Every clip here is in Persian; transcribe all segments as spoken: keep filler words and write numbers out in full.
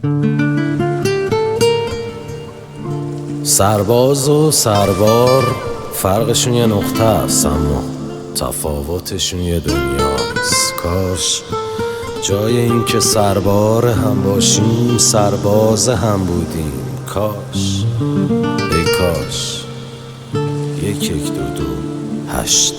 سرباز و سربار فرقشون یه نقطه است، اما تفاوتشون یه دنیاست. کاش جای این که سربار هم باشیم سرباز هم بودیم. کاش ای کاش یک یک دو دو هشت.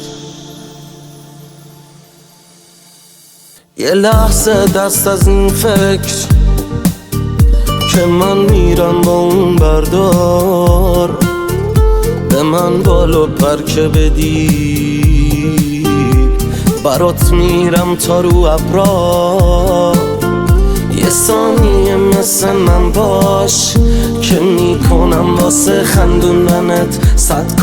یه لحظه دست از این فکر که من میرم با اون بردار، به من بالو پر که بدی برات میرم تا رو ابرا. یه ثانیه مثل من باش که میکنم واسه خندوندنت صد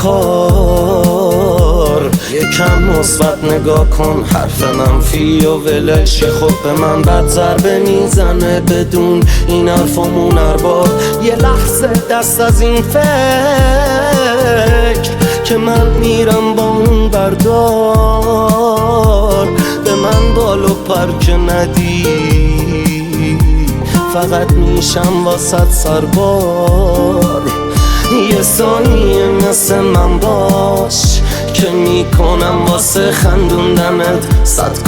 کار. یکم مثبت نگاه کن، حرف منفی و ولش خب به من بد ضربه میزنه بدون این حرفامون هر بار. یه لحظه دست از این فکر که من میرم با اون بردار، به من بالو پر که ندی فقط میشم واسط سربار. یه ثانیه مثل من باش که میکنم واسه خندوندنت صد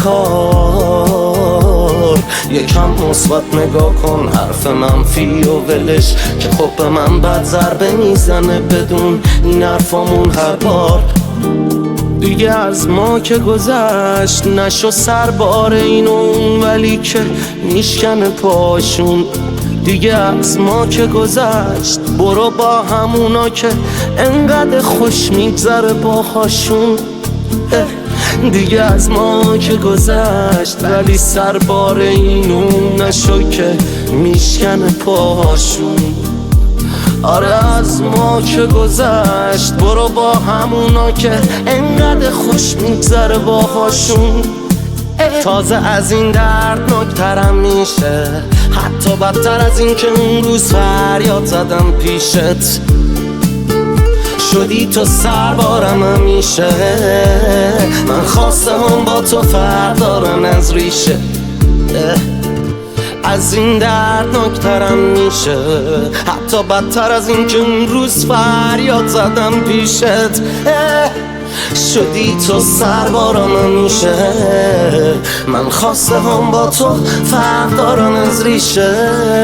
کار. یکم مثبت نگاه کن، حرف منفی و ولش که خب به من بد ضربه میزنه بدون این حرفامون هر بار. دیگه از ما که گذشت نشو سربار این و اون، ولی که میشکنه پاشون. دیگه از ما که گذشت برو با همونا که انقدر خوش میگذره باهاشون. دیگه از ما که گذشت ولی سربار این و اون نشو که میشکنه پاشون. آره از ما که گذشت برو با همونا که انقدر خوش میگذره باهاشون. تازه از این دردناکترم میشه، حتی بدتر از این که اون روز فریاد زدم پیشت. شدی تو سربارم همیشه، من خواستم با تو فرق دارن از ریشه. از این دردناکترم میشه، حتی بدتر از این که اون روز فریاد زدم پیشت. شدی تو سربارم همیشه، من خواسته هم با تو فرق دارن از ریشه.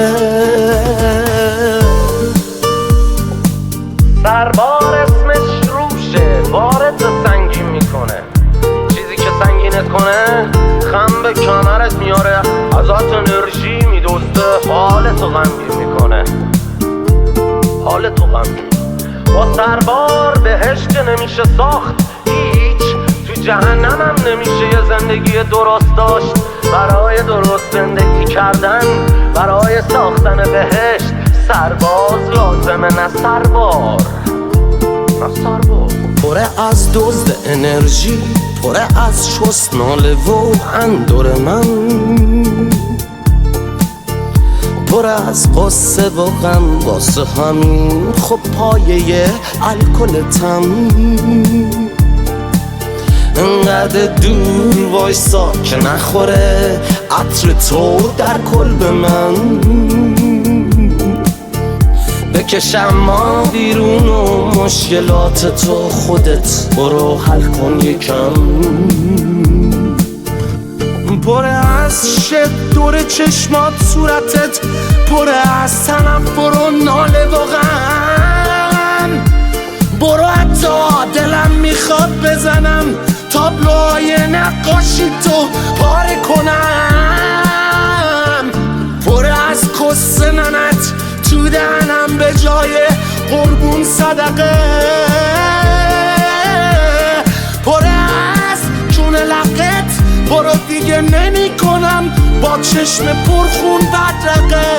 سربار اسمش روشه، بارت سنگین میکنه. چیزی که سنگینت کنه خم به کمرت میاره، ازت انرژی میدوسته، حالتو غمگین میکنه، حالتو غمگین. با سربار بهشت نمیشه ساخت هیچ، تو جهنم هم نمیشه یه زندگی درست داشت. برای درست زندگی کردن، برای ساختن بهشت سرباز لازمه، نه سربار، نه سربار. پره از دزد انرژی، پره از شست ناله و اندور من، پره از قصه و غم واسه همین خب پایه الکلتم. انقدر دور وایسا که نخوره عطر تو در کلب من. بکشم ما بیرون و مشکلات تو خودت برو حل کن یکم. پره از شد دور چشمات صورتت، پره از تنفر و ناله و غم. برو حتی دلم میخواد بزنم تابلوهای نقاشی تو پاره کنم. پره از قصه ننت تو دهنم به جای قربون صدقه. پره از جون لقت برو دیگه نمی کنم با چشم پرخون بدرقه.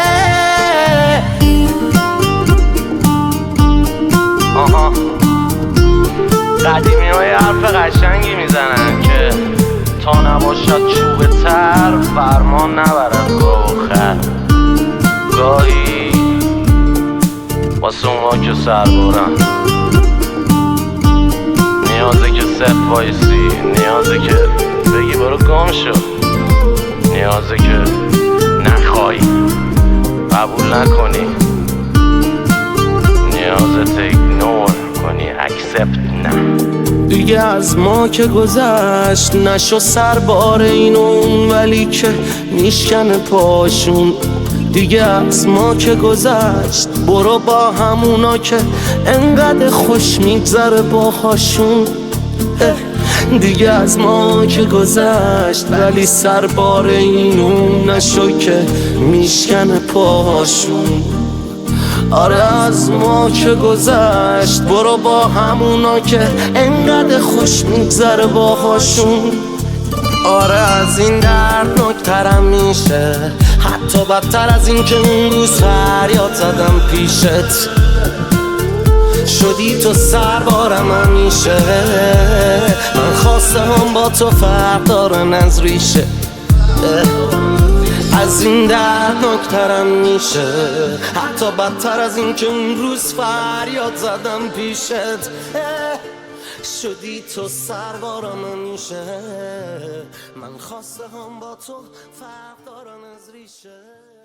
آها قدیمی های حرف قشنگی میزنن که تا نباشد چوب تر فرمان نبرد گاه و خر. گاهی واسه اونها که سربارن نیازه که صف وایسی، نیازه که بگی برو گم شو، نیازه که نخوای قبول نکنی، نیازت ایگنور کنی، اکسپت نه. دیگه از ما که گذشت نشو سربار اینون، ولی که میشکنه پاشون. دیگه از ما که گذشت برو با همونا که انقدر خوش میگذره باهاشون. دیگه از ما که گذشت ولی سربار اینون نشو که میشکنه پاهاشون. آره از ما که گذشت برو با همونا که انقدر خوش میگذره باهاشون. آره از این دردناکترم میشه، حتی بدتر از این که اون روز فریاد زدم پیشت. شدی تو سربارم همیشه، من خواسته هم با تو فرق دارن از ریشه. از این دردناکترم میشه، حتی بدتر از این که اون روز فریاد زدم پیشت. شدی تو سربارم همیشه، من خواسته هم با تو فرق دارن از ریشه.